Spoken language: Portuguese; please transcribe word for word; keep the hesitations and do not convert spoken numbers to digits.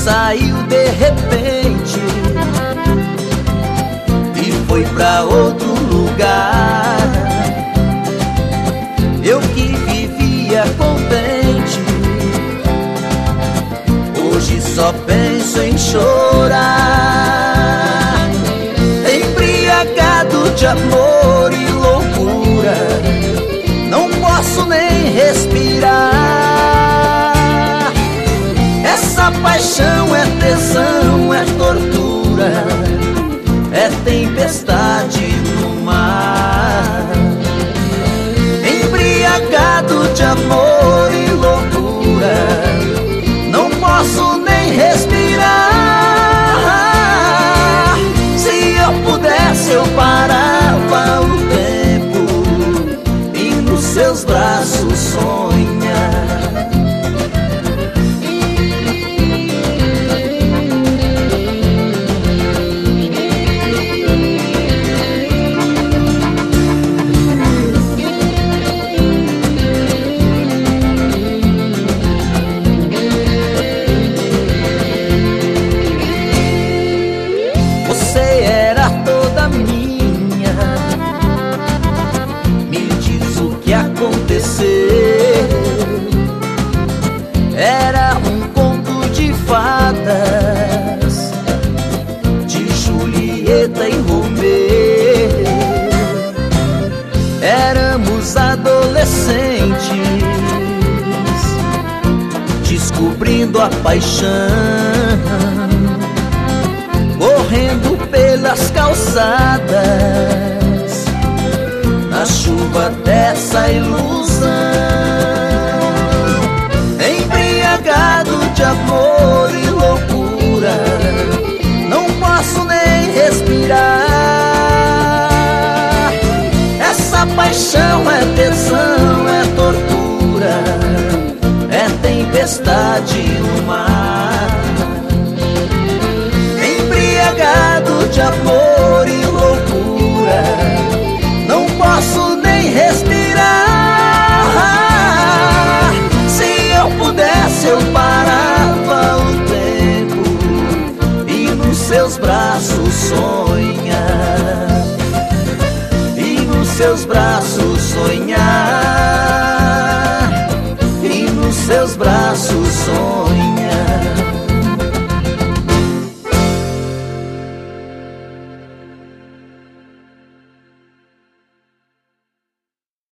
saiu de repente e foi pra outro lugar. Eu que vivia contente, hoje só penso em chorar. Embriagado de amor e loucura, não posso nem respirar. Essa paixão é tesão, é tortura, é tempestade no mar. Embriagado de amor e loucura, não posso nem respirar. Se eu pudesse eu parava o tempo e nos seus braços sonhar. Era um conto de fadas, de Julieta e Romeu. Éramos adolescentes, descobrindo a paixão, correndo pelas calçadas, na chuva dessa ilusão. Embriagado de amor e loucura, não posso nem respirar. Essa paixão é tesão, é tortura, é tempestade no mar. Embriagado de amor e loucura, não posso nem respirar. Se eu pudesse eu parava o tempo e nos seus braços sonhar, e nos seus braços sonhar.